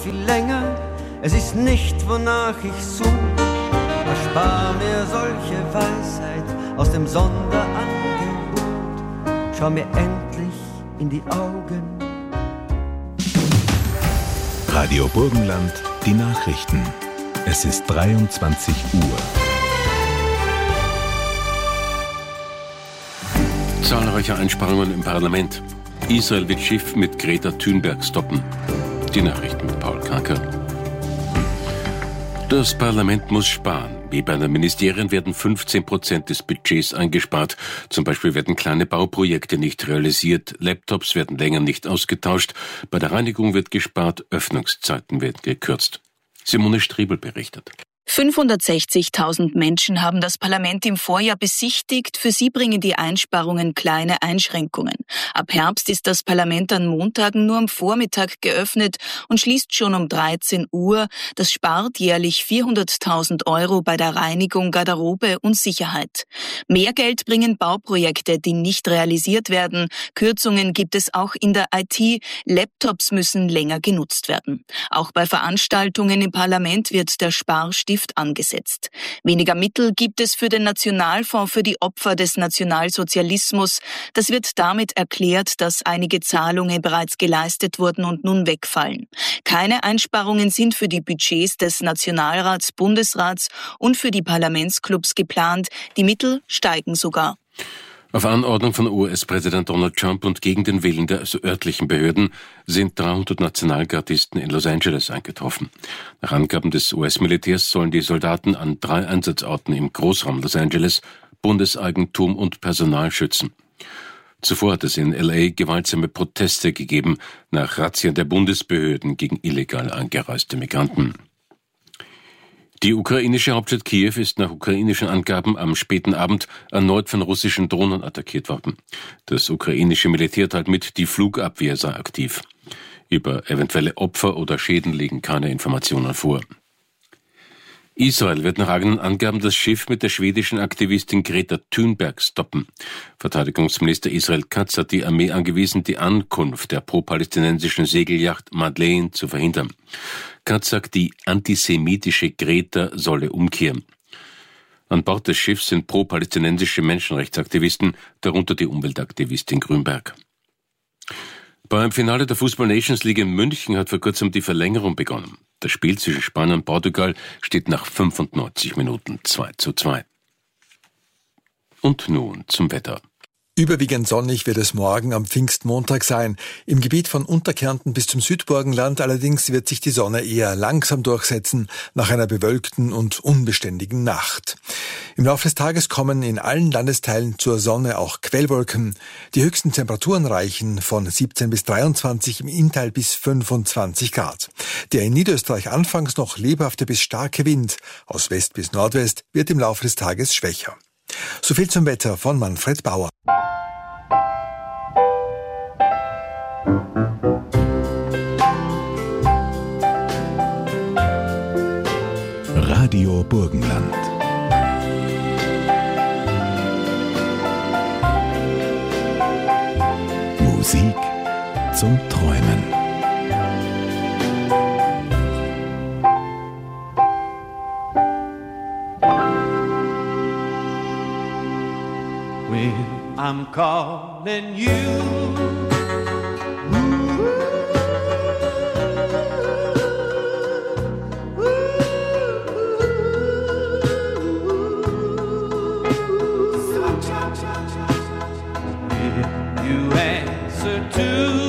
viel länger, es ist nicht, wonach ich such. Erspar mir solche Weisheit aus dem Sonderangebot. Schau mir endlich in die Augen. Radio Burgenland, die Nachrichten. Es ist 23 Uhr. Zahlreiche Einsparungen im Parlament. Israel wird Schiff mit Greta Thunberg stoppen. Die Nachrichten mit Paul Kaker. Das Parlament muss sparen. Wie bei den Ministerien werden 15% des Budgets eingespart. Zum Beispiel werden kleine Bauprojekte nicht realisiert, Laptops werden länger nicht ausgetauscht, bei der Reinigung wird gespart, Öffnungszeiten werden gekürzt. Simone Striebel berichtet. 560.000 Menschen haben das Parlament im Vorjahr besichtigt. Für sie bringen die Einsparungen kleine Einschränkungen. Ab Herbst ist das Parlament an Montagen nur am Vormittag geöffnet und schließt schon um 13 Uhr. Das spart jährlich 400.000 € bei der Reinigung, Garderobe und Sicherheit. Mehr Geld bringen Bauprojekte, die nicht realisiert werden. Kürzungen gibt es auch in der IT. Laptops müssen länger genutzt werden. Auch bei Veranstaltungen im Parlament wird der Sparstift angesetzt. Weniger Mittel gibt es für den Nationalfonds für die Opfer des Nationalsozialismus. Das wird damit erklärt, dass einige Zahlungen bereits geleistet wurden und nun wegfallen. Keine Einsparungen sind für die Budgets des Nationalrats, Bundesrats und für die Parlamentsclubs geplant. Die Mittel steigen sogar. Auf Anordnung von US-Präsident Donald Trump und gegen den Willen der örtlichen Behörden sind 300 Nationalgardisten in Los Angeles eingetroffen. Nach Angaben des US-Militärs sollen die Soldaten an 3 Einsatzorten im Großraum Los Angeles Bundeseigentum und Personal schützen. Zuvor hat es in L.A. gewaltsame Proteste gegeben nach Razzien der Bundesbehörden gegen illegal eingereiste Migranten. Die ukrainische Hauptstadt Kiew ist nach ukrainischen Angaben am späten Abend erneut von russischen Drohnen attackiert worden. Das ukrainische Militär teilt mit, die Flugabwehr sei aktiv. Über eventuelle Opfer oder Schäden liegen keine Informationen vor. Israel wird nach eigenen Angaben das Schiff mit der schwedischen Aktivistin Greta Thunberg stoppen. Verteidigungsminister Israel Katz hat die Armee angewiesen, die Ankunft der pro-palästinensischen Segelyacht Madeleine zu verhindern. Katz sagt, die antisemitische Greta solle umkehren. An Bord des Schiffs sind pro-palästinensische Menschenrechtsaktivisten, darunter die Umweltaktivistin Grünberg. Beim Finale der Fußball Nations League in München hat vor kurzem die Verlängerung begonnen. Das Spiel zwischen Spanien und Portugal steht nach 95 Minuten 2:2. Und nun zum Wetter. Überwiegend sonnig wird es morgen am Pfingstmontag sein. Im Gebiet von Unterkärnten bis zum Südburgenland allerdings wird sich die Sonne eher langsam durchsetzen, nach einer bewölkten und unbeständigen Nacht. Im Laufe des Tages kommen in allen Landesteilen zur Sonne auch Quellwolken. Die höchsten Temperaturen reichen von 17 bis 23, im Inntal bis 25 Grad. Der in Niederösterreich anfangs noch lebhafte bis starke Wind aus West bis Nordwest wird im Laufe des Tages schwächer. Soviel zum Wetter von Manfred Bauer. Radio Burgenland. Musik zum Träumen. When I'm calling you, you answer to.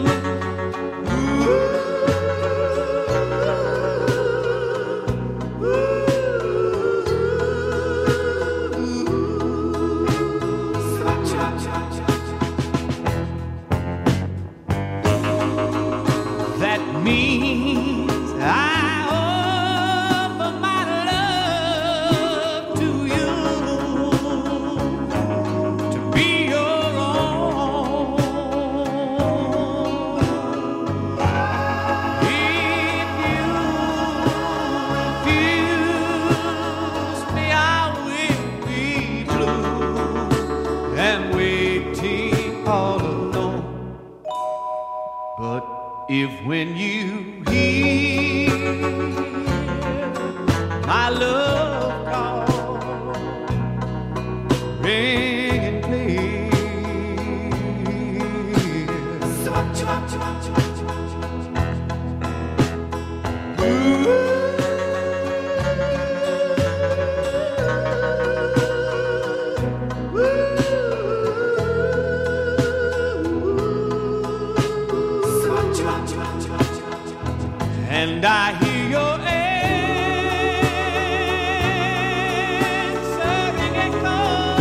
That means I offer my love to you, to be your own. If you refuse me, I will be blue and waiting all alone. But if when you hear my love call, ring and clear. And I hear your answering echo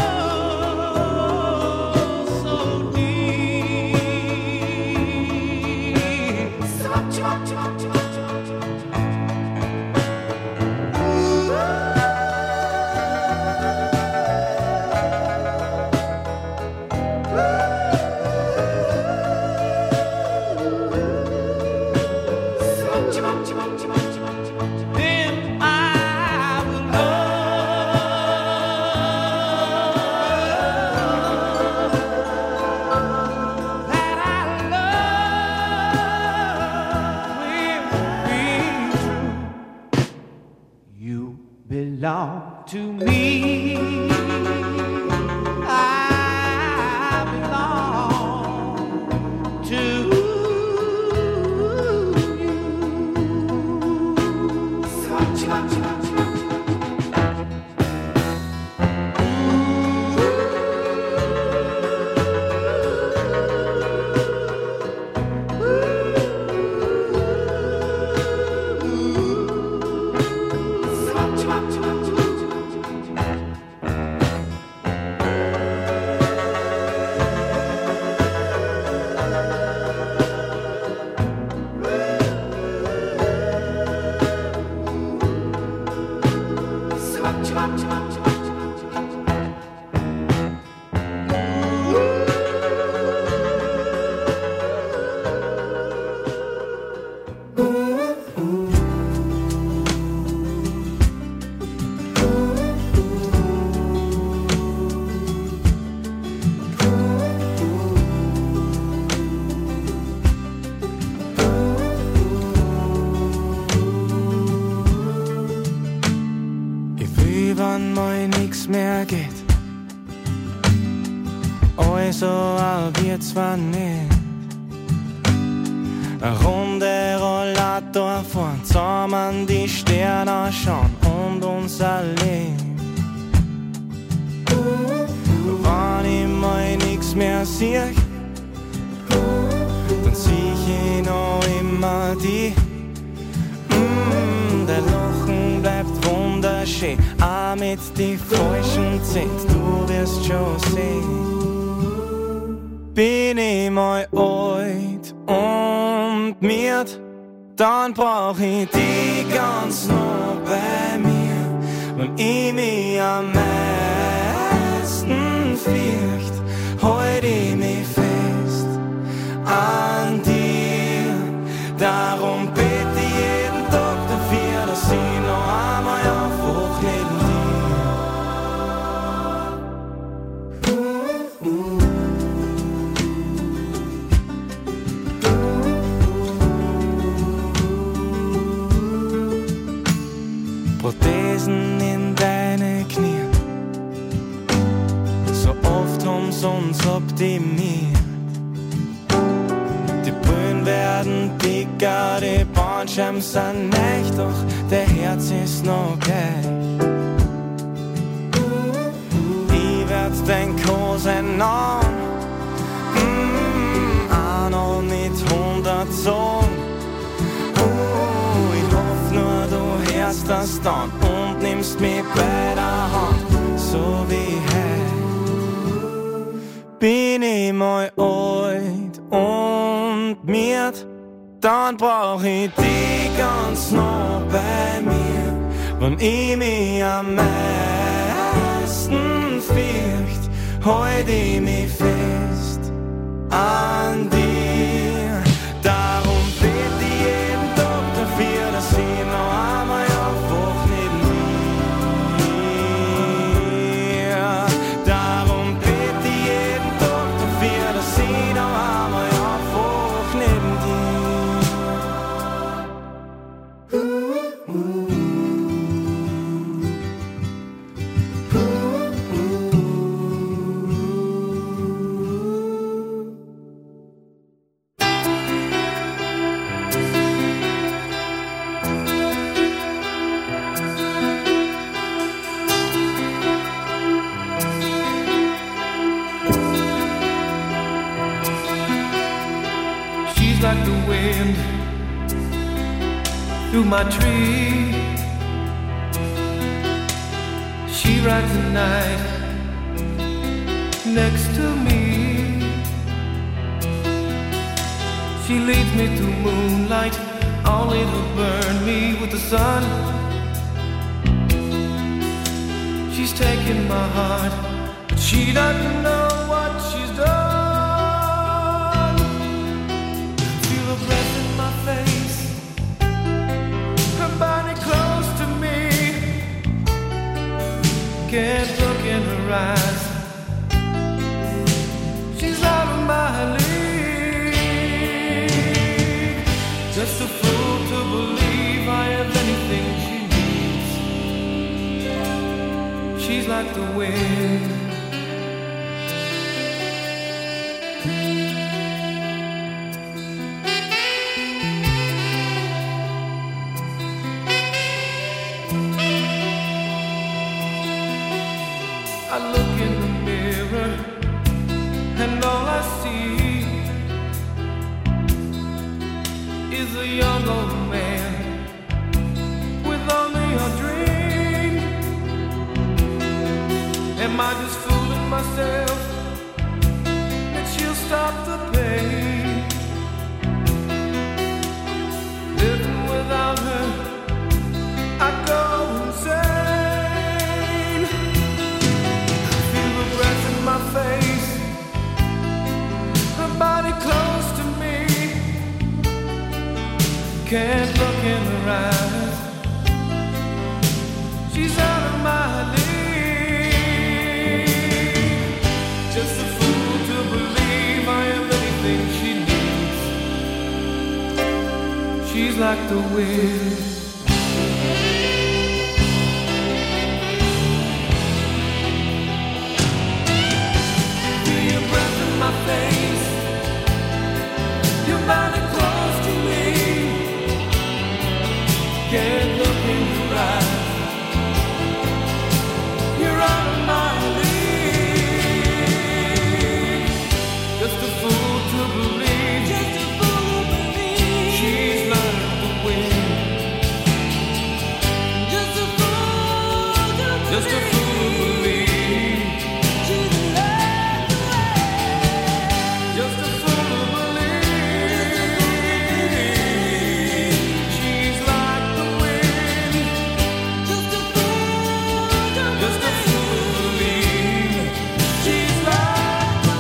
so belong to me. I belong to you. Also wir zwar nicht eine Runde Rollator fahren, zusammen die Sterne schauen und unser Leben. Wenn ich mal nix mehr sehe, dann sieh ich noch immer die. Der Lachen bleibt wunderschön, auch mit die falschen Zähnen, du wirst schon sehen. Bin ich mal alt und miert, dann brauch ich die ganz nah bei mir. Wenn ich mich am meisten fürcht, halt ich mich fest an dir. Darum bete ich jeden Tag dafür, dass ich noch einmal aufwach neben dir. Prothesen in deine Knie, so oft haben's uns optimiert. Die Brühen werden dicker, die Bandscheiben sind echt, doch der Herz ist noch gleich. Ich werd dein Cousin an, auch noch mit 100 Sohn. Ich hoff nur, du hörst das dann und nimmst mich bei der Hand, so wie heute. Bin ich mal alt und miert, dann brauch ich die ganz nah bei mir. Wenn ich mich am meisten fürcht, halt ich mich fest an dir. Darum bete ich jeden Tag dafür, dass ich noch einmal aufwach neben dir. Darum bete ich jeden Tag dafür, dass ich noch einmal aufwach neben dir. through my tree. She rides the night next to me. She leads me through moonlight, only to burn me with the sun. She's taking my heart, but she doesn't know what she's done. Feel her breath in my face, her body close to me. Can't look in her eyes, she's out of my league. Just a fool to believe I have anything she needs. She's like the wind. I look in the mirror and all I see is a young old man with only a dream. Am I just fooling myself that she'll stop the pain? Living without her, I go insane. Feel the breath in my face, her body close to me. Can't look in her eyes, she's out of my league. Just a fool to believe I am anything she needs. She's like the wind. Feel your breath in my face, your body close to me. Can't look in your eyes, you're out of my league. Just a fool to believe, she's like the wind. Just a fool to believe, she's like the wind. Just a fool to believe, she's like the wind. Just a fool to believe, she's like the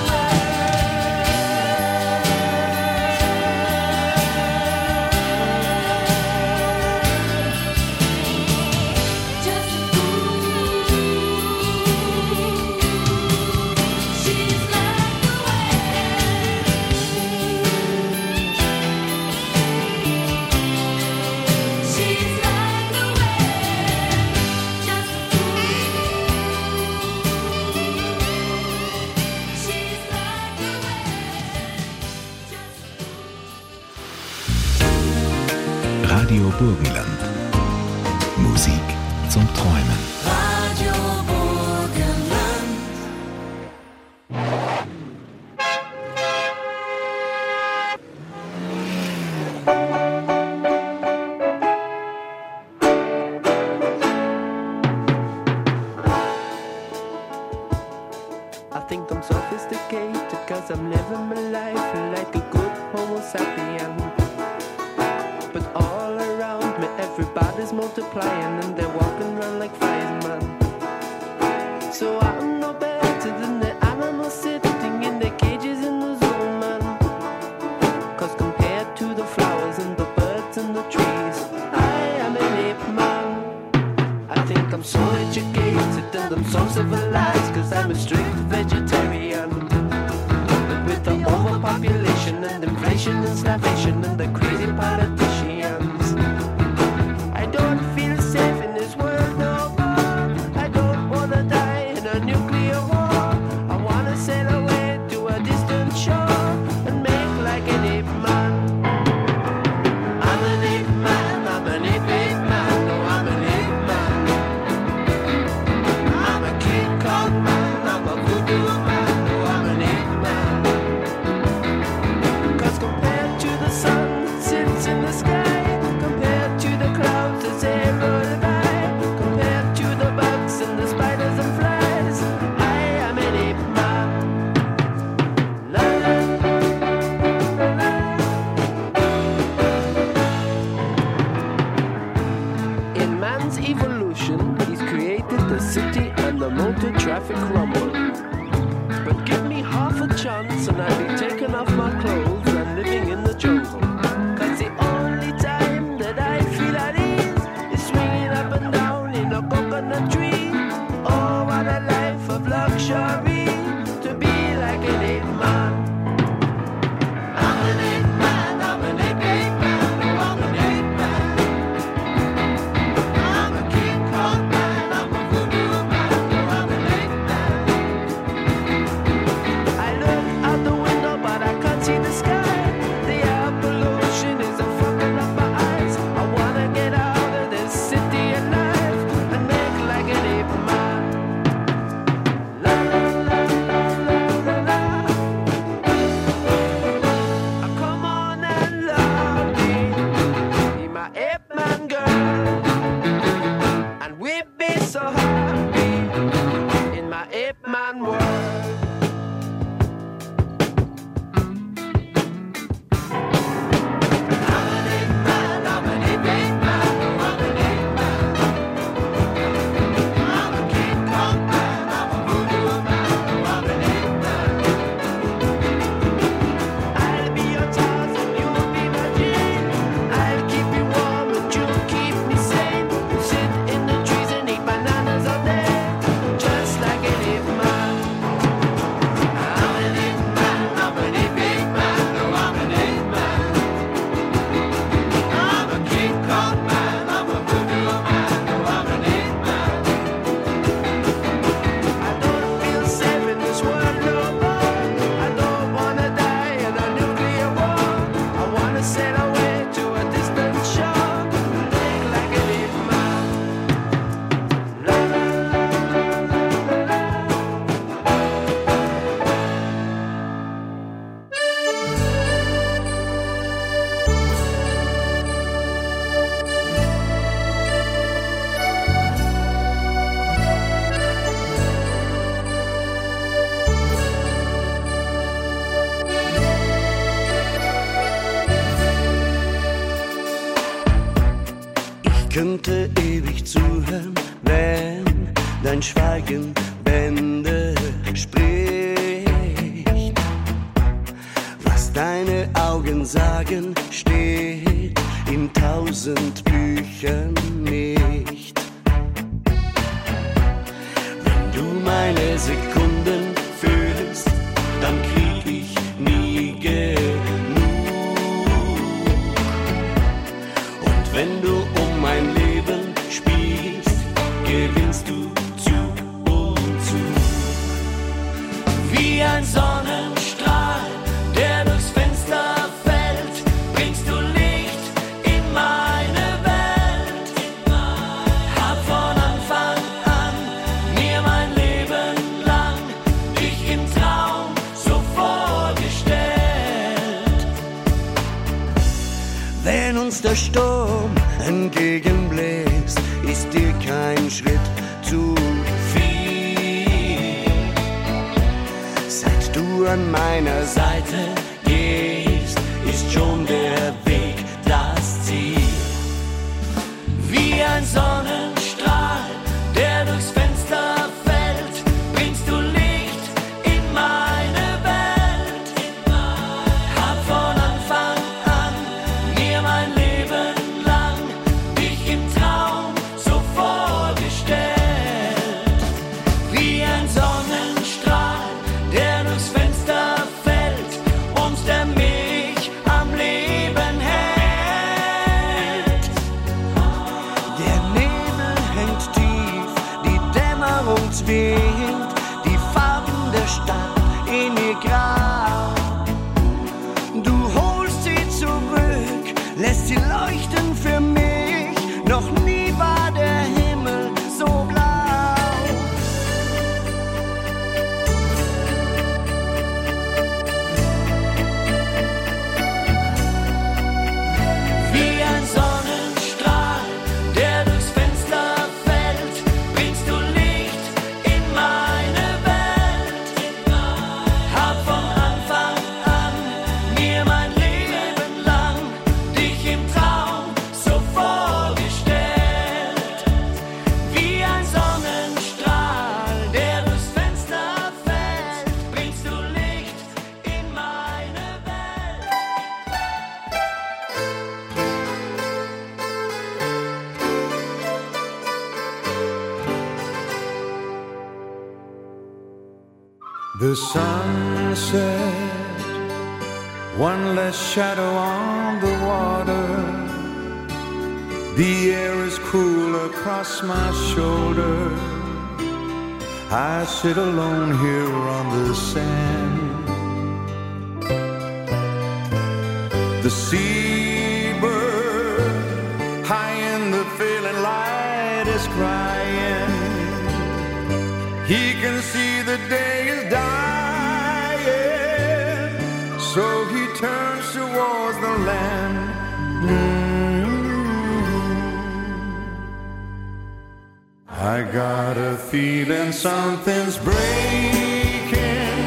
Radio Burgenland. Musik zum Träumen. Radio Burgenland. I think I'm sophisticated 'cause I'm living my life like a good homo sapien. But all around me everybody's multiplying and they're walking around like firemen. So I'm no better than the animals sitting in their cages in the zoo, man. 'Cause compared to the flowers and the birds and the trees, I am an ape man. I think I'm so educated and I'm so civilized 'cause I'm a strict vegetarian. But with the overpopulation and inflation and starvation and the crazy politicians, I don't feel safe in this world no more. I don't wanna die in a nuclear war. I wanna sail away to a distant shore and make like an ape man. I'm an ape man, I'm an ape man, no, I'm an ape man. I'm a King Kong man, I'm a voodoo man, no, I'm an ape man. 'Cause compared to the sun that sits in the In man's evolution, he's created the city and the motor traffic rumble. But give me half a chance and I'll be taking off my clothes and living in the jungle. Cause the only time that I feel at ease is swinging up and down in a coconut tree. Oh, what a life of luxury, to be like an ape man. I'm an ape man, I'm an ape man, oh, I'm an ape man. I'm a King Kong man, I'm a voodoo man, oh, I'm an ape man. I look out the window but I can't see the sky. The air pollution is a fucking up my eyes. I wanna get out of this city alive and make like an ape man. La la la la la la la. Come on and love me, be my ape man girl, and we'll be so happy in my ape man world. I'm an ape man, I'm an ape man, oh, I'm an ape man. I'm a King Kong man, I'm a voodoo man, oh, I'm an ape man. I'll be your Tarzan, you'll be my Jane. I'll keep you warm and you'll keep me sane. We'll sit in the trees and eat bananas all day, just like an ape man. I'm an ape man, I'm an ape man, oh, I'm an ape man. I'm a King Kong man, I'm a voodoo man, oh, I'm an ape man. I don't feel safe in this world no more. I don't wanna die in a nuclear war. I wanna sail away to a distant shore, think like an ape man. La la la la la la. Ich könnte ewig zuhören, wenn dein Schweigen Bände spricht. Was deine Augen sagen, steht in 1000 Büchern nicht. Wenn du meine Sekunden fühlst, dann krieg ich nie genug. Und wenn du um mein Leben spielst, gewinnst du zu und zu. Wie ein Sonnenstrahl, der durchs Fenster fällt, bringst du Licht in meine Welt. Hab von Anfang an mir mein Leben lang dich im Traum so vorgestellt. Wenn uns der Sturm entgegenbläst, ist dir kein Schritt zu viel. Seit du an meiner Seite gehst, ist schon der Weg das Ziel. Wie ein Sonnenstrahl, der durchs Fenster fällt, bringst du Licht in meine Welt. Hab von Anfang an mir mein Leben lang dich im Traum so vorgestellt. Wie ein Sonnenstrahl, der durchs Fenster fällt und der mich am Leben hält. Der Nebel hängt tief, die Dämmerung zwingt die Farben der Stadt in ihr Grau. Du holst sie zurück, lässt sie leuchten für mich. Noch nie war der Himmel so blau. Wie ein Sonnenstrahl, der durchs Fenster fällt, bringst du Licht in meine Welt. Hab von The sunset, one less shadow on the water. The air is cool across my shoulder. I sit alone here on the sand. The seabird high in the failing light is crying. He can see the day is dying, so he turns towards the land. I got a feeling something's breaking,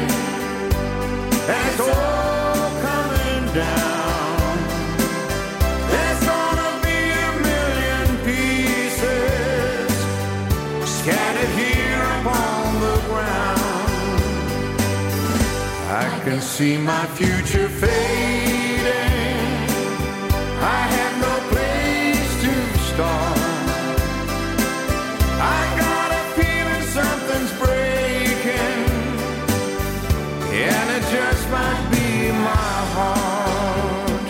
and it's all coming down. There's gonna be a million pieces scattered here upon the ground. I can see my future fading. I have no place to start. I got a feeling something's breaking, and it just might be my heart.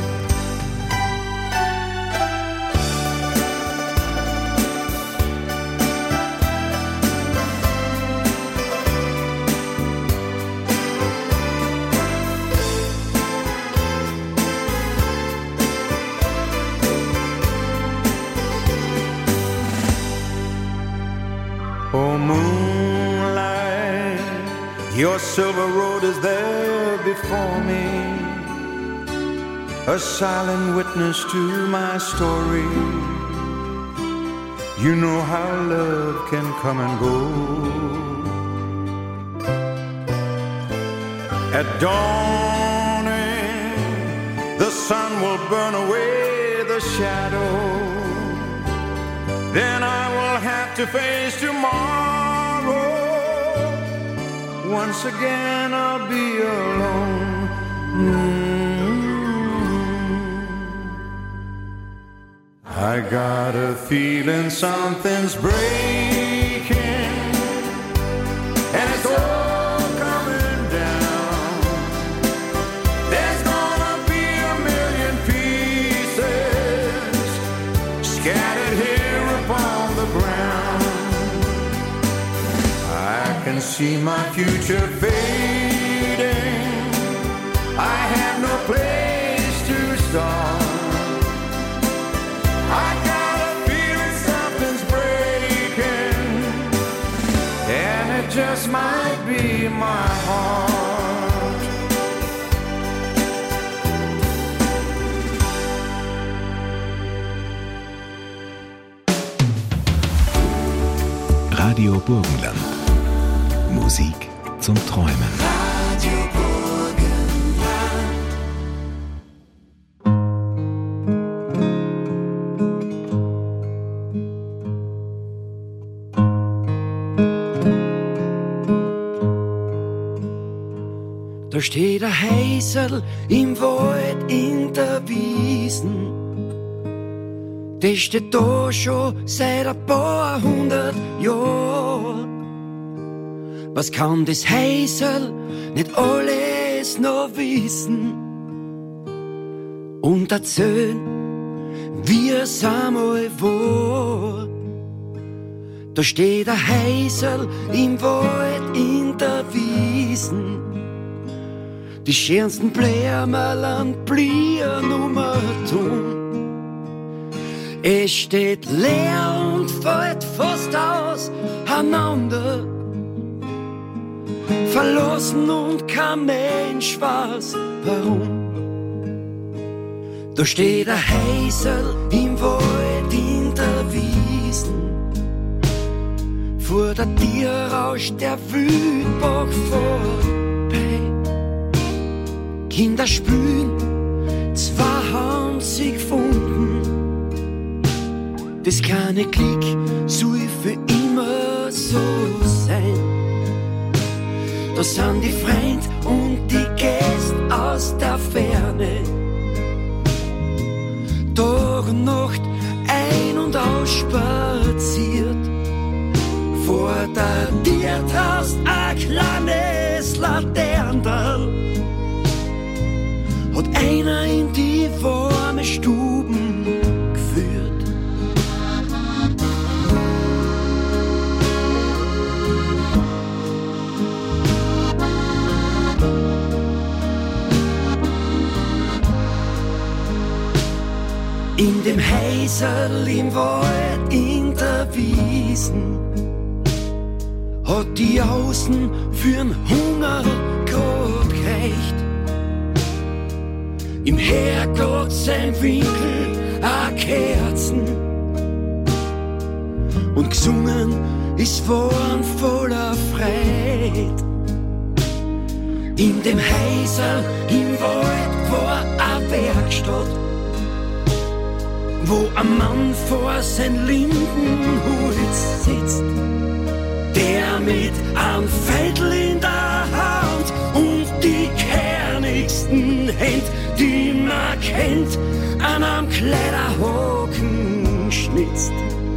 Oh, moonlight, your silver road is there before me, a silent witness to my story. You know how love can come and go. At dawning, the sun will burn away the shadow. Then I will have to face tomorrow. Once again I'll be alone. I got a feeling something's breaking, and it's all coming down. There's gonna be a million pieces scattered here upon the ground. I can see my future fading. I have no place to start. I got a feeling something's breaking, and it just might be my heart. Radio Burgenland. Musik zum Träumen. Radio Burgenland. Da steht ein Häuserl im Wald in der Wiesen. Das steht da schon seit ein paar hundert Jahren. Was kann das Häuserl nicht alles noch wissen? Und erzählen, wie es einmal war. Da steht ein Häuserl im Wald in der Wiesen. Die schönsten Blärmerln blieben tun. Es steht leer und fällt fast auseinander. Verlassen und kein Mensch weiß warum. Da steht ein Häuserl im Wald in der Wiesen. Vor der Tür rauscht der Wildbach vorbei. Kinder spülen, zwei haben sie gefunden. Das kleine Glück soll für immer so sein. Da sind die Freunde und die Gäste aus der Ferne. Tag und Nacht ein- und ausspaziert. Vor der Tür traust ein kleines warme Stuben geführt. In dem Häuserl im Wald, in der Wiesen, hat die Außen für'n Hunger grad gereicht. Im Herrgott sein Winkel a Kerzen und gesungen ist worden voller Freude. In dem Häuserl im Wald war a Werkstatt, wo ein Mann vor sein Lindenholz sitzt, der mit einem Veidel in der Hand und die kernigsten Händ, die man kennt, an einem Kleiderhaken schnitzt.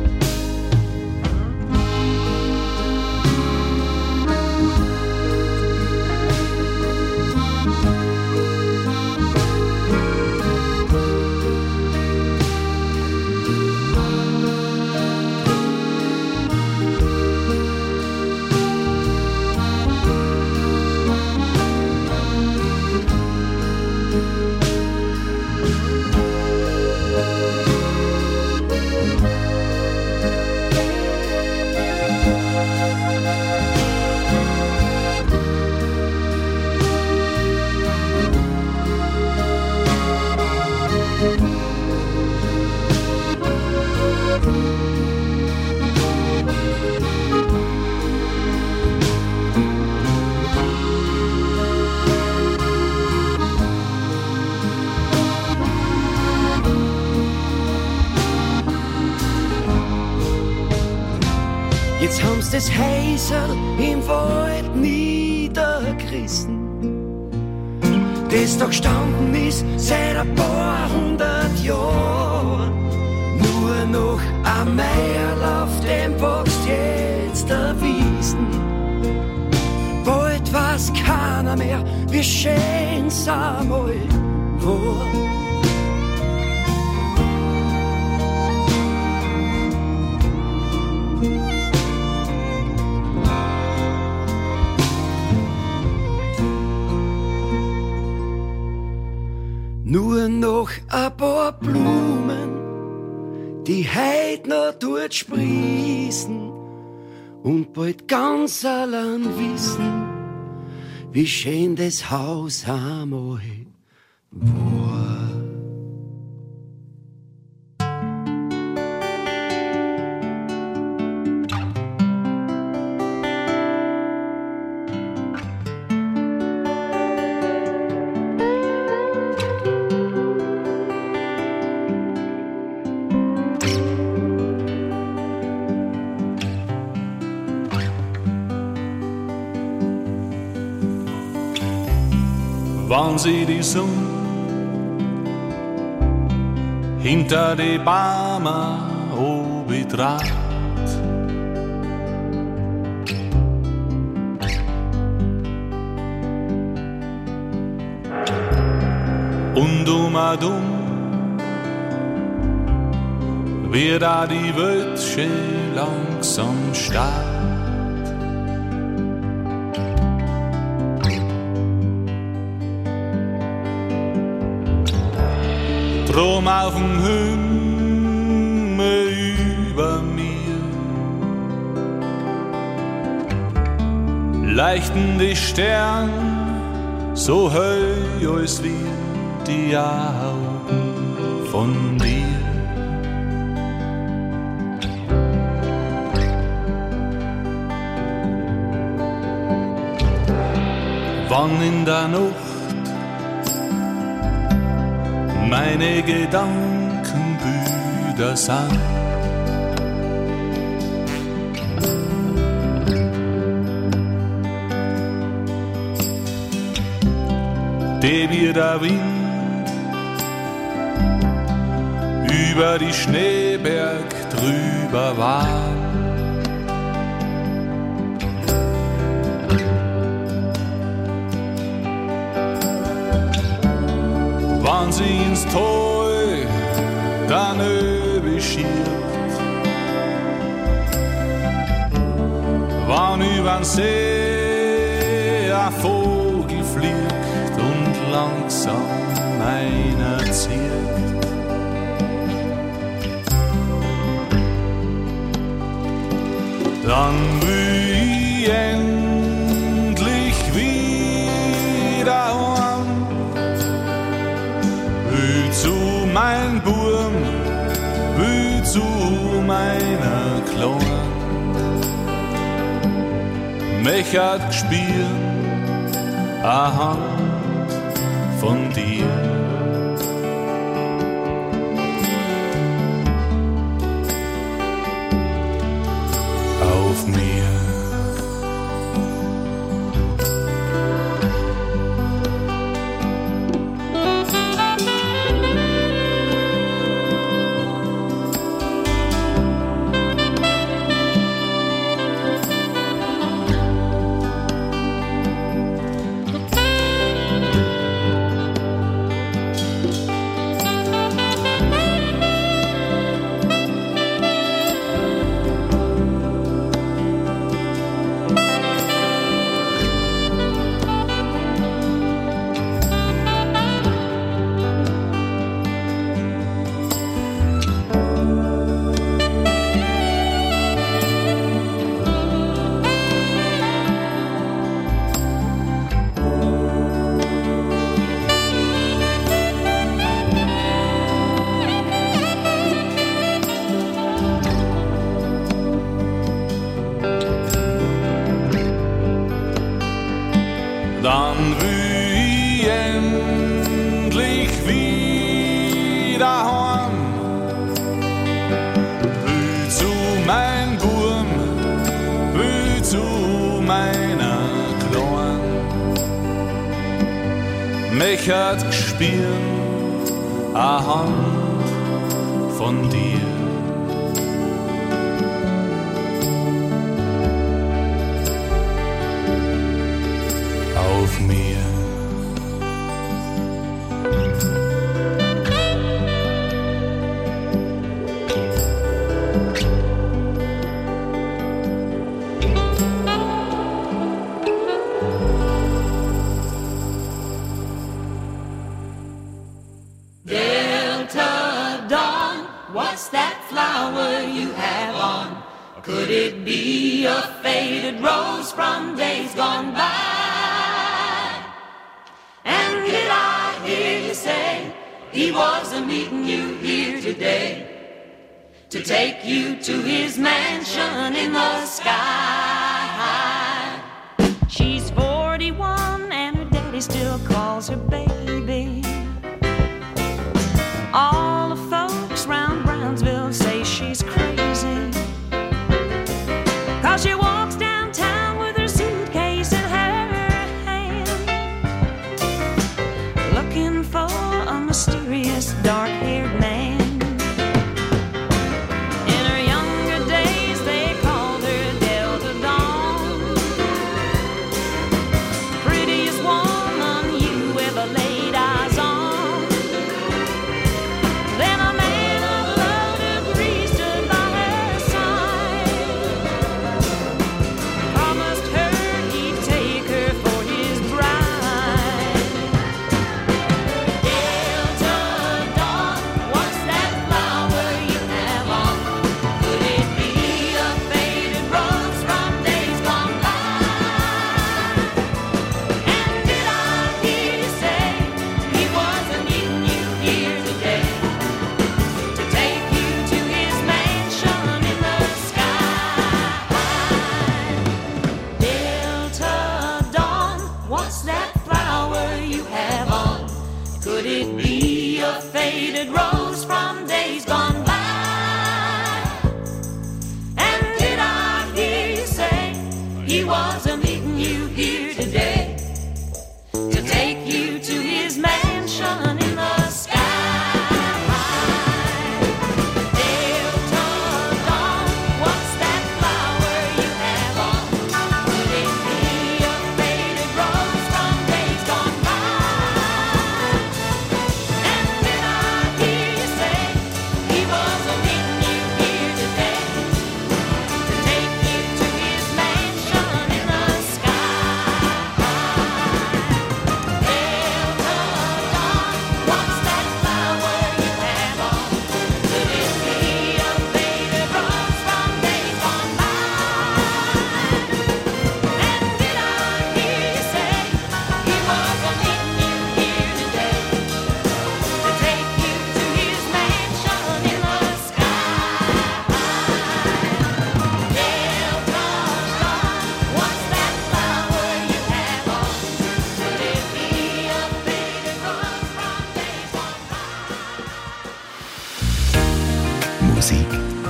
Jetzt haben's das Häuserl im Wald niedergerissen, das da gestanden ist seit ein paar hundert Jahren. Nur noch ein Meierl, auf dem wächst jetzt der Wiesen. Bald weiß keiner mehr, wie schön's einmal war. Nur noch ein paar Blumen, die heut noch dort sprießen und bald ganz allein wissen, wie schön das Haus einmal war. Wann sie die Sonne hinter die Bäume oben trat, und wird da die Welt schön langsam stark. Drum auf dem Himmel über mir leuchten die Sterne so hell als wir die Augen von dir. Wann in der Nacht meine Gedanken Brüder sind, die wie der Wind über die Schneeberg drüber war. Wann sie ins Tal dann überschiebt. Wann übern See ein Vogel fliegt und langsam einer zieht. Dann will ich endlich wieder heim, will zu mein Burm, will zu meiner Kleinen. Mich hat gespielt a Hand von dir. Auf mir. Dann will ich endlich wieder heim, will zu mein Burm, will zu meiner Kleinen. Mich hat gespielt a Hand von dir. Auf mir. Delta Dawn, what's that flower you have on? Could it be a faded rose from days gone by? And did I hear you say he was meeting you here today to take you to his mansion in the sky? She's 41 and her daddy still calls her baby. All the folks round Brownsville say she's crazy, 'cause she walks downtown with her suitcase in her hand, looking for a mysterious dark-haired man. In her younger days they called her Delta Dawn, prettiest woman you ever laid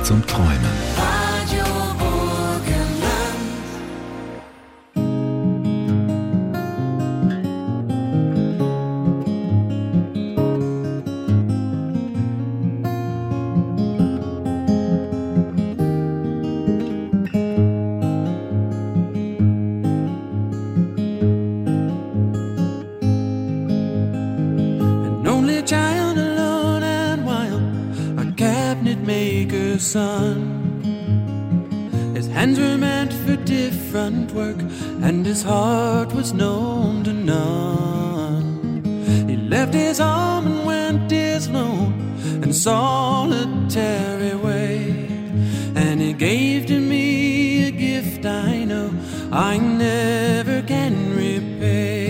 zum Träumen. Radio Burgenland. An only child alone and wild, a cabinet maker's son. His hands were meant for different work, and his heart was known to none. He left his home and went his lone and solitary way, and he gave to me a gift I know I never can repay.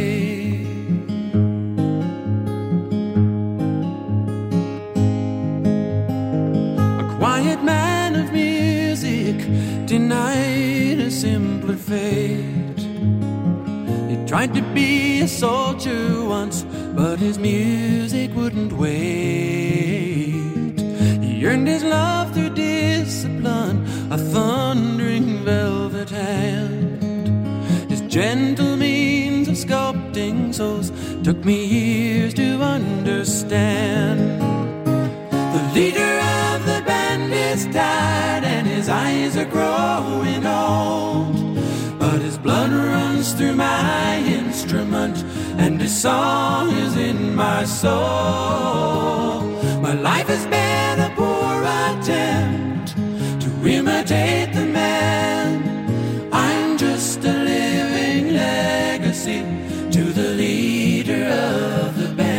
Quiet man of music, denied a simpler fate. He tried to be a soldier once, but his music wouldn't wait. He earned his love through discipline, a thundering velvet hand. His gentle means of sculpting souls took me years to understand. The leader of the band is tired and his eyes are growing old, but his blood runs through my instrument and his song is in my soul. My life has been a poor attempt to imitate the man. I'm just a living legacy to the leader of the band.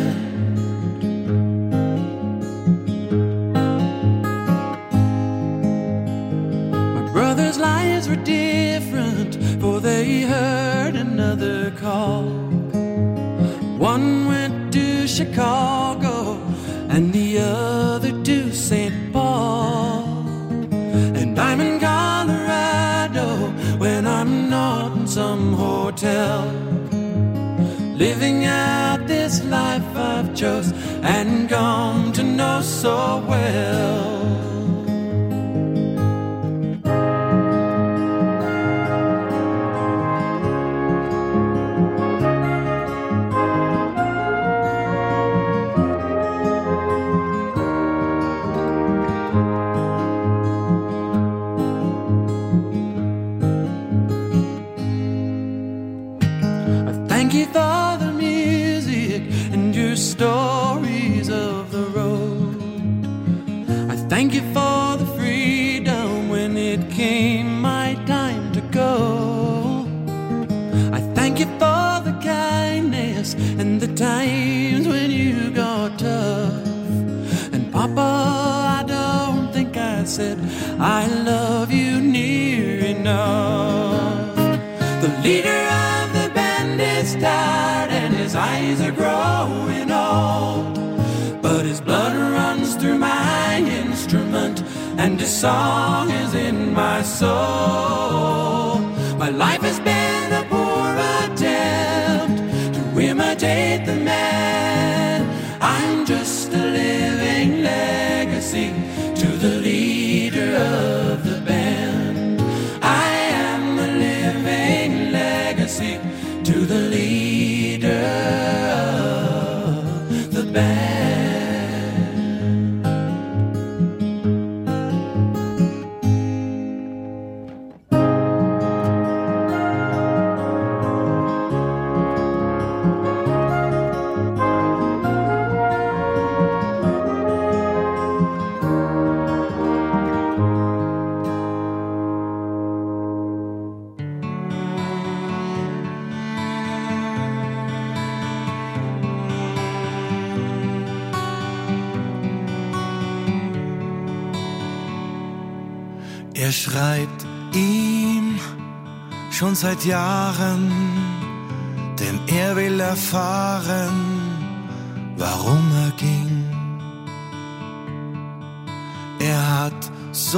Brothers' lives were different, for they heard another call. One went to Chicago and the other to St. Paul. And I'm in Colorado when I'm not in some hotel, living out this life I've chose and come to know so well. Thank you for the music and your stories of the road. I thank you for the freedom when it came my time to go. I thank you for the kindness and the times when you got tough. And Papa, I don't think I said I love you near enough. The leader of the band is tired and his eyes are growing old, but his blood runs through my instrument and his song is in my soul. My life has been a poor attempt to imitate the man. I'm just a living legacy to the leader of the band. I am a living legacy to the leader of the band. Er schreibt ihm schon seit Jahren, denn er will erfahren, warum er ging. Er hat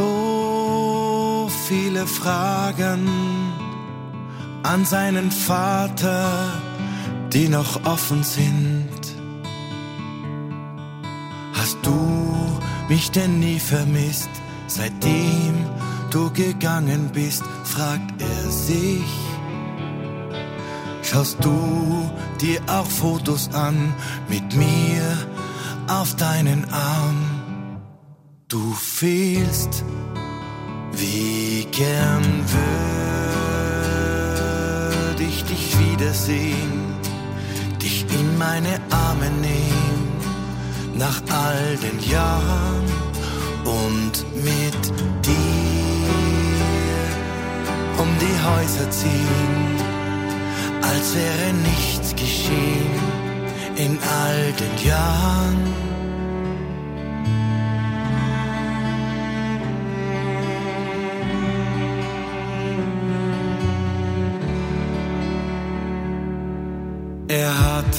so viele Fragen an seinen Vater, die noch offen sind. Hast du mich denn nie vermisst, Seitdem du gegangen bist, fragt er sich, schaust du dir auch Fotos an mit mir auf deinen Arm? Du fehlst, wie gern würde ich dich wiedersehen, dich in meine Arme nehmen, nach all den Jahren und mit dir um die Häuser ziehen, als wäre nichts geschehen in all den Jahren. Er hat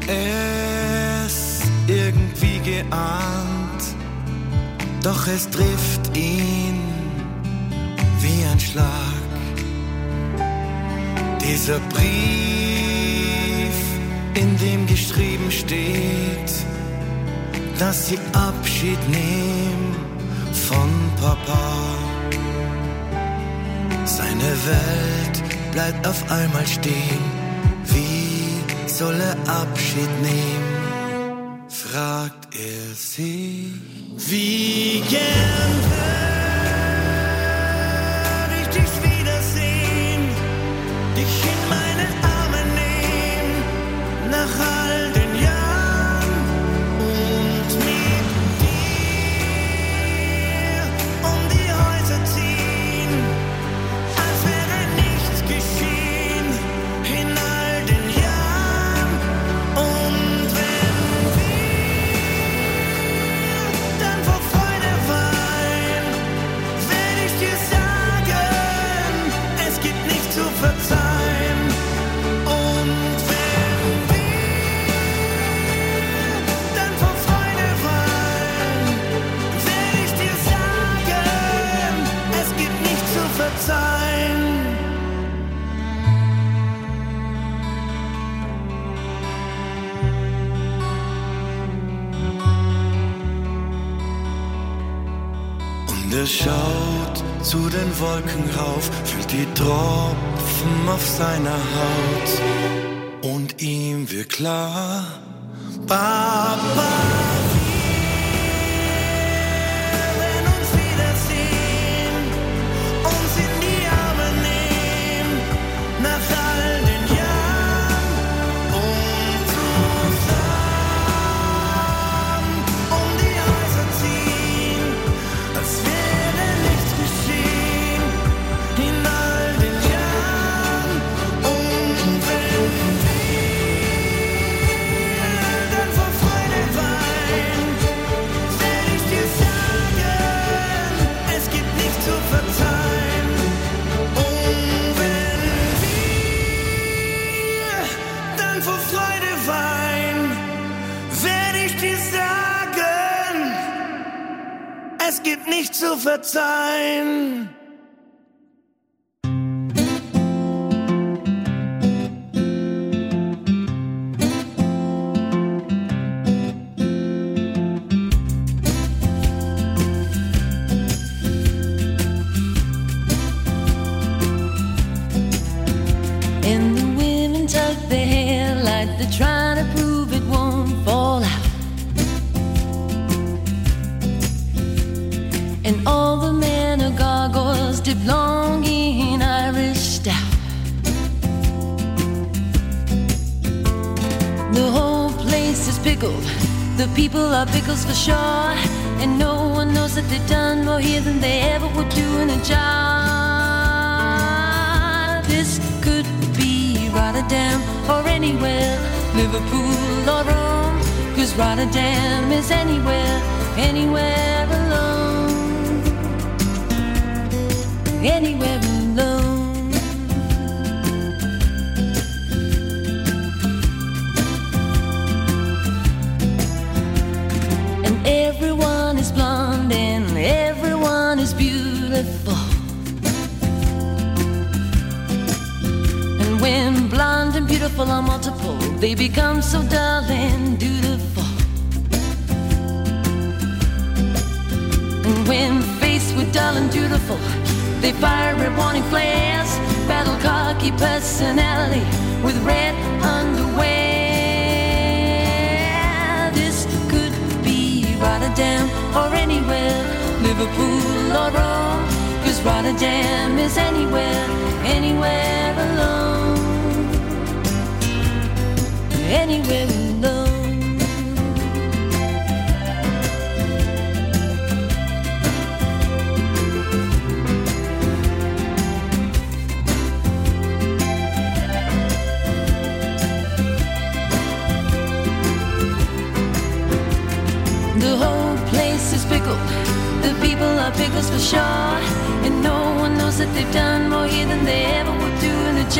es irgendwie geahnt, doch es trifft ihn wie ein Schlag. Dieser Brief, in dem geschrieben steht, dass sie Abschied nehmen von Papa. Seine Welt bleibt auf einmal stehen. Wie soll er Abschied nehmen, fragt er sich. Wie gern würde ich dich wiedersehen, dich in meine Arme nehmen, nach all den Jahren und mit dir um die Häuser ziehen, als wäre nichts geschehen in all den Jahren. Und wenn wir dann vor Freude weinen, werd ich dir sagen, es gibt nichts zu verzeihen. Und wenn wir dann vor Freude weinen, werd ich dir sagen, es gibt nichts zu verzeihen. Und er schaut zu den Wolken rauf, fühlt die Tropfen auf seiner Haut. Und ihm wird klar, Papa, wir werden uns wiedersehen, uns in die Arme nehmen, nach all den Jahren und zusammen um die Häuser ziehen, als wäre nichts geschehen in all den Jahren. Und wenn wir dann vor Freude weinen, werd ich dir sagen, es gibt nichts zu verzeihen. Und wenn wir dann vor Freude weinen, werd ich dir sagen, es gibt nichts zu verzeihen. And the women tuck their hair like they're trying to prove it won't fall out. And all the men are gargoyles dipped long in Irish stout. The whole place is pickled, the people are pickles for sure. And no one knows that they've done more here than they ever would do in a job. This could be Rotterdam or anywhere, Liverpool or Rome, 'cause Rotterdam is anywhere, anywhere alone, anywhere alone. And everyone is blonde and everyone is beautiful. And when blonde and beautiful are multiple, they become so dull and dutiful. And when faced with beautiful. They fire red warning flares, battle cocky personality with red underwear. This could be Rotterdam or anywhere, Liverpool or Rome, 'cause Rotterdam is anywhere, anywhere alone, anywhere alone. The whole place is pickled, the people are pickles for sure, and no one knows that they've done more here than they ever would do in a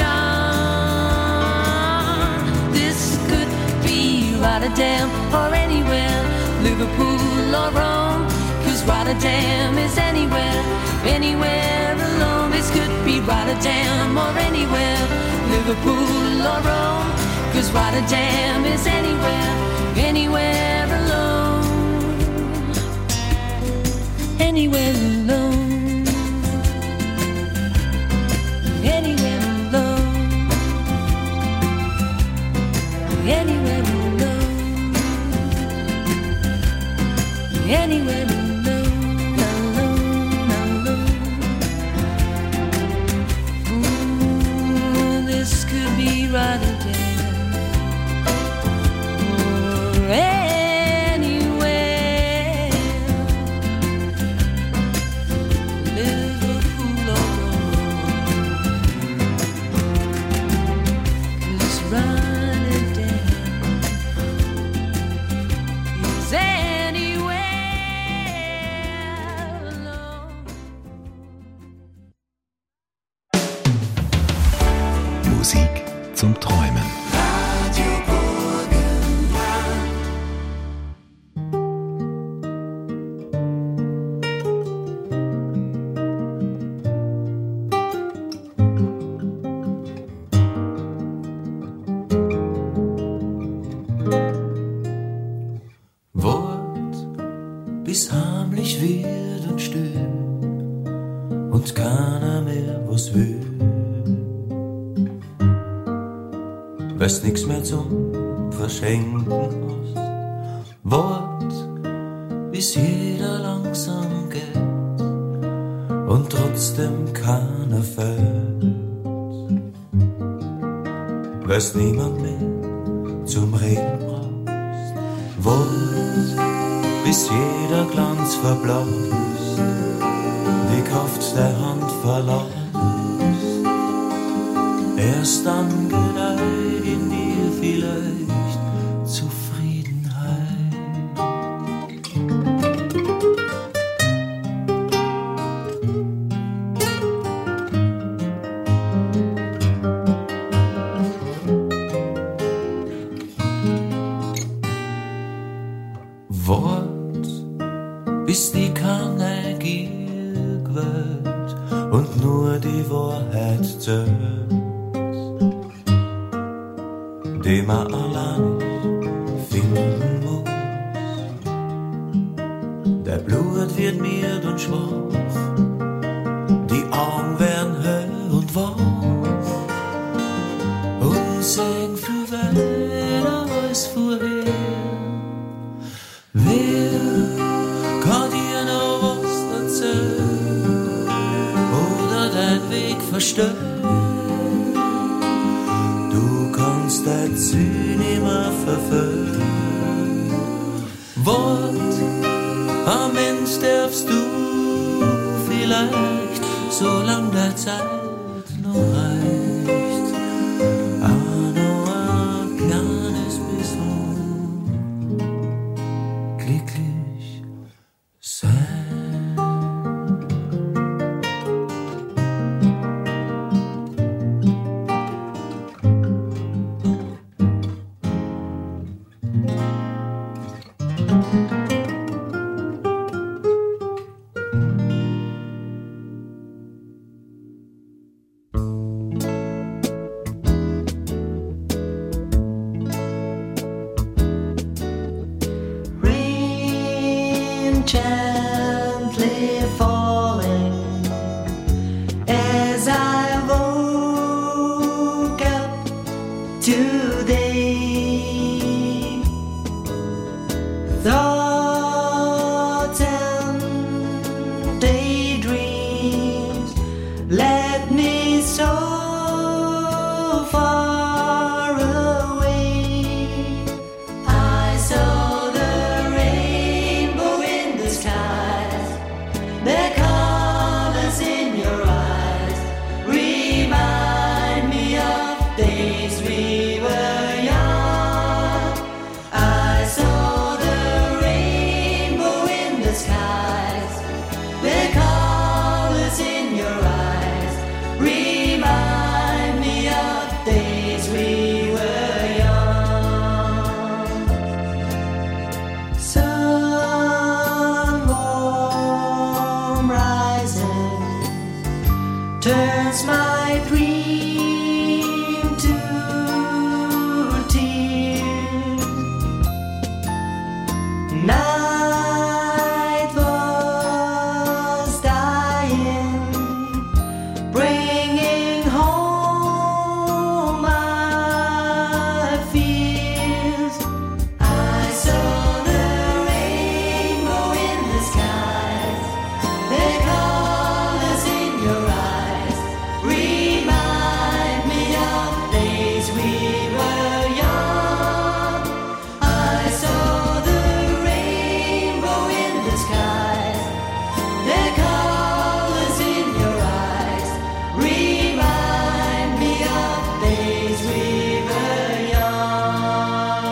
jar. This could be Rotterdam or anywhere, Liverpool or Rome, 'cause Rotterdam is anywhere, anywhere alone. This could be Rotterdam or anywhere, Liverpool or Rome, 'cause Rotterdam is anywhere, anywhere alone, anywhere alone, anywhere alone, anywhere alone, anywhere alone, alone, alone. Ooh, this could be Rotterdam or anywhere, Liverpool or Rome, 'cause Rotterdam is anywhere alone. Musik zum Träumen. Wort, bis heimlich wird und still und keiner mehr was will, weil's nix mehr zum Verschenken hast. Wort, bis jeder langsam geht und trotzdem keiner fällt, weil's niemand mehr zum Reden braucht. Wort, bis jeder Glanz verblasst, die Kraft der Hand verlässt. Erst dann gedeiht in dir vielleicht Zufriedenheit. Wort, bis die keine Gier quält und nur die Wahrheit zählt, die man allein finden muss. Der Blut wird mild und schwach, die Augen werden hell und wach, und sehen viel weiter als vorher. Wer kann dir noch was erzählen oder deinen Weg verstehen? Du kannst dein Ziel nimmer verfolgen. Wort, am Ende darfst du vielleicht, solang der Zeit noch reicht, auch noch ein kleines bisschen glücklich sein. daydreams led me so far away. I saw the rainbow in the skies, the colors in your eyes remind me of days we were young. I saw the rainbow in the skies, the colors in your eyes remind me of days we were young. Sun warm rising turns my dream to tears. Night was dying, bringing home my fears. I saw the rainbow in the skies, the colors in your eyes remind me of days we were young. I saw the rainbow in the skies, the colors in your eyes remind me of days we were young.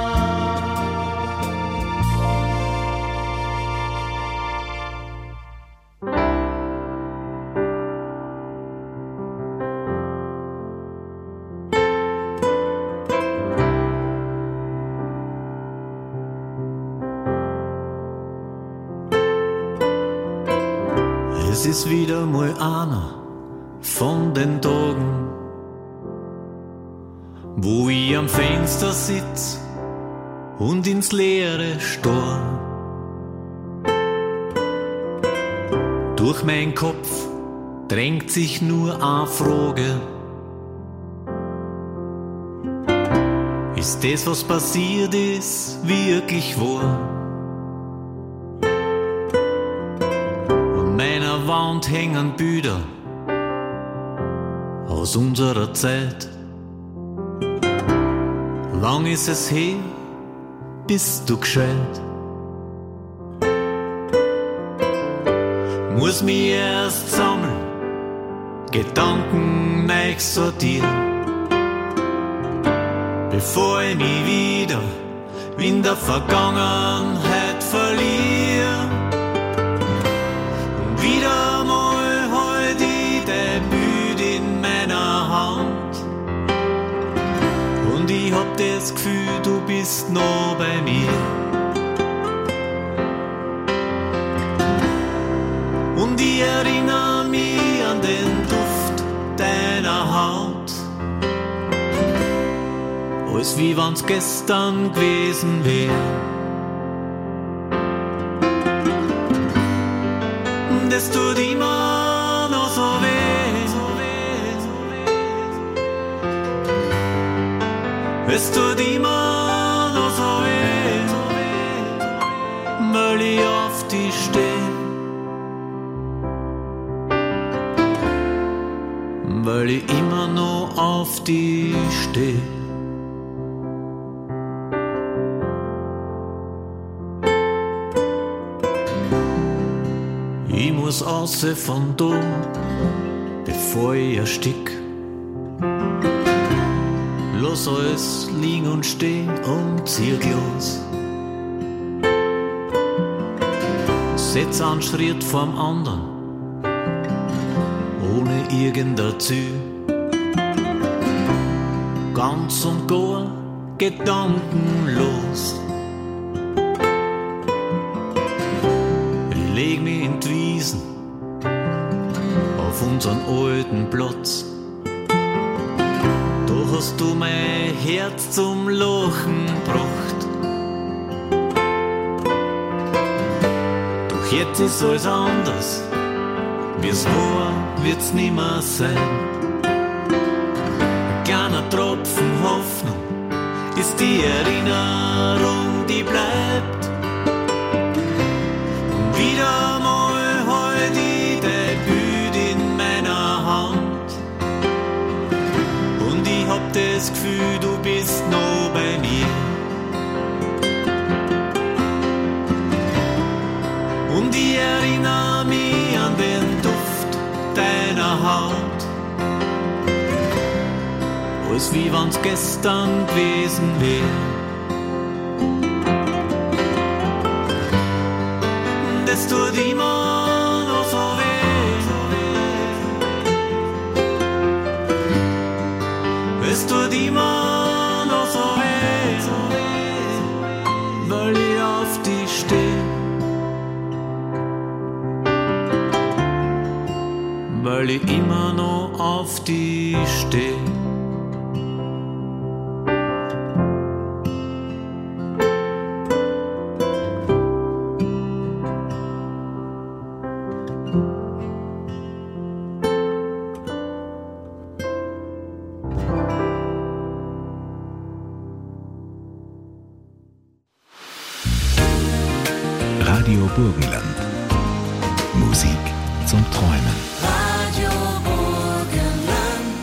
Es ist wieder mal einer von den Tagen, wo ich am Fenster sitz und ins Leere starr. Durch meinen Kopf drängt sich nur eine Frage: Ist das, was passiert ist, wirklich wahr? An meiner Wand hängen Bilder aus unserer Zeit. Lang ist es her, bist du gescheit? Muss mich erst sammeln, Gedanken neu sortieren, bevor ich mich wieder in der Vergangenheit verliere. Und wieder mal halt ich dein Bild in meiner Hand und ich hab das Gefühl, du bist noch bei mir. Und ich erinnere mich an den Duft deiner Haut, als wie wenn's gestern gewesen wär. Und es tut immer noch so weh. Es tut immer noch so weh, weil ich auf dich steh. Weil ich immer noch auf dich steh. Ich muss raus von da, bevor ich erstick. Lass alles liegen und stehen und zieh los. Setz einen Schritt vorm anderen, ohne irgendein Ziel. Ganz und gar gedankenlos. Ich leg mich in die Wiesen auf unseren alten Platz. Da hast du mein Herz zum Lachen gebracht. Doch jetzt ist alles anders. Wie's war, wird's nimmer sein. Ein kleiner Tropfen Hoffnung ist die Erinnerung, die bleibt. Und wieder mal halt das Gefühl, du bist noch bei mir. Und ich erinnere mich an den Duft deiner Haut. Alles wie wenn's gestern gewesen wär. Das tut immer noch so weh. Es tut immer noch so weh, weil ich auf dich steh. Weil ich immer noch auf dich steh. Radio Burgenland. Musik zum Träumen. Radio Burgenland.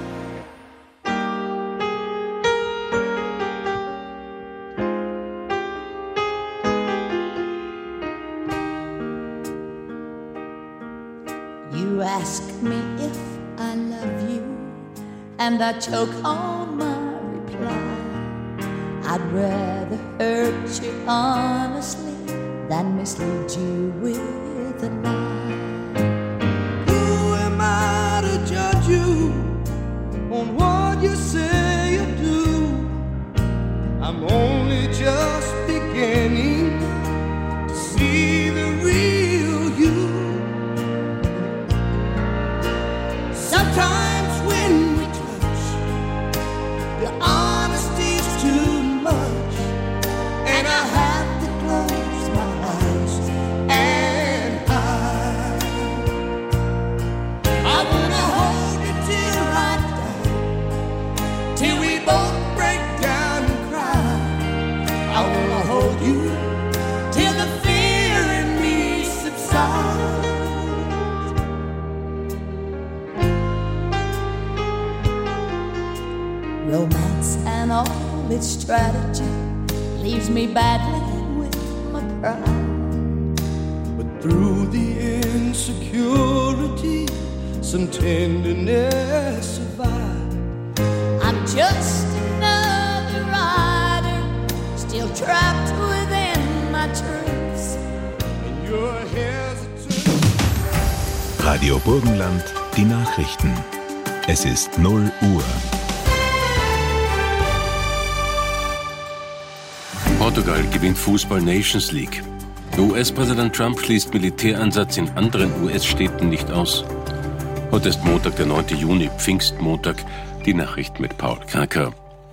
You ask me if I love you, and I choke on my reply. I'd rather hurt you honestly than mislead you with a lie. Who am I to judge you on what you say or do? I'm only just beginning to see the real you. Sometimes when we touch, your honesty's too much, and I have to close my eyes and I wanna hold you till I die, till we both break down and cry. I wanna hold you till the fear in me subsides. Romance and all its strategy leaves me battling with my pride. But through the insecurity, some tenderness survives. I'm just another rider, still trapped within my truths. And you're hesitant. Radio Burgenland, die Nachrichten. Es ist 0 Uhr. Portugal gewinnt Fußball Nations League. US-Präsident Trump schließt Militäreinsatz in anderen US-Städten nicht aus. Heute ist Montag, der 9. Juni, Pfingstmontag. Die Nachrichten mit Paul Kerker.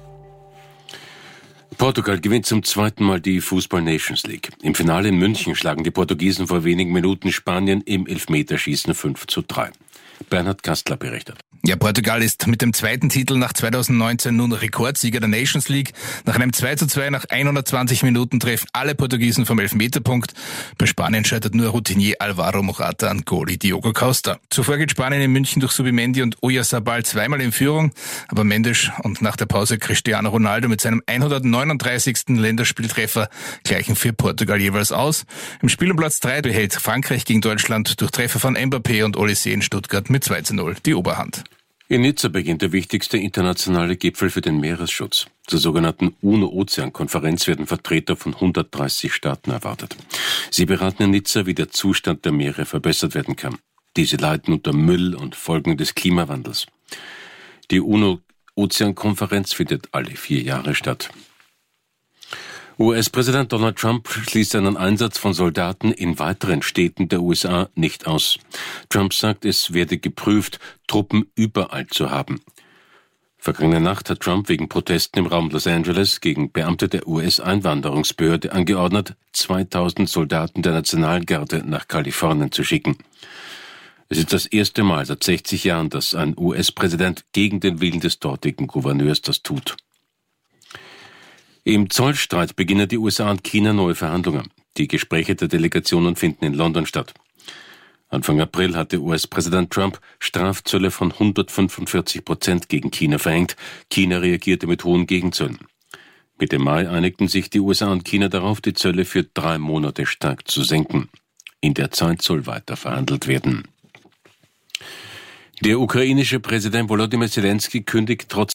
Portugal gewinnt zum zweiten Mal die Fußball Nations League. Im Finale in München schlagen die Portugiesen vor wenigen Minuten Spanien im Elfmeterschießen 5:3. Bernhard Kastler berichtet. Ja, Portugal ist mit dem zweiten Titel nach 2019 nun Rekordsieger der Nations League. Nach einem 2:2 nach 120 Minuten treffen alle Portugiesen vom Elfmeterpunkt. Bei Spanien scheitert nur Routinier Alvaro Morata an Goalie Diogo Costa. Zuvor geht Spanien in München durch Subimendi und Oyarzabal zweimal in Führung. Aber Mendes und nach der Pause Cristiano Ronaldo mit seinem 139. Länderspieltreffer gleichen für Portugal jeweils aus. Im Spiel um Platz 3 behält Frankreich gegen Deutschland durch Treffer von Mbappé und Olysée in Stuttgart mit 2:0 die Oberhand. In Nizza beginnt der wichtigste internationale Gipfel für den Meeresschutz. Zur sogenannten UNO-Ozean-Konferenz werden Vertreter von 130 Staaten erwartet. Sie beraten in Nizza, wie der Zustand der Meere verbessert werden kann. Diese leiden unter Müll und Folgen des Klimawandels. Die UNO-Ozean-Konferenz findet alle 4 Jahre statt. US-Präsident Donald Trump schließt einen Einsatz von Soldaten in weiteren Städten der USA nicht aus. Trump sagt, es werde geprüft, Truppen überall zu haben. Vergangene Nacht hat Trump wegen Protesten im Raum Los Angeles gegen Beamte der US-Einwanderungsbehörde angeordnet, 2000 Soldaten der Nationalgarde nach Kalifornien zu schicken. Es ist das erste Mal seit 60 Jahren, dass ein US-Präsident gegen den Willen des dortigen Gouverneurs das tut. Im Zollstreit beginnen die USA und China neue Verhandlungen. Die Gespräche der Delegationen finden in London statt. Anfang April hatte US-Präsident Trump Strafzölle von 145% gegen China verhängt. China reagierte mit hohen Gegenzöllen. Mitte Mai einigten sich die USA und China darauf, die Zölle für 3 Monate stark zu senken. In der Zeit soll weiter verhandelt werden. Der ukrainische Präsident Volodymyr Zelensky kündigt trotz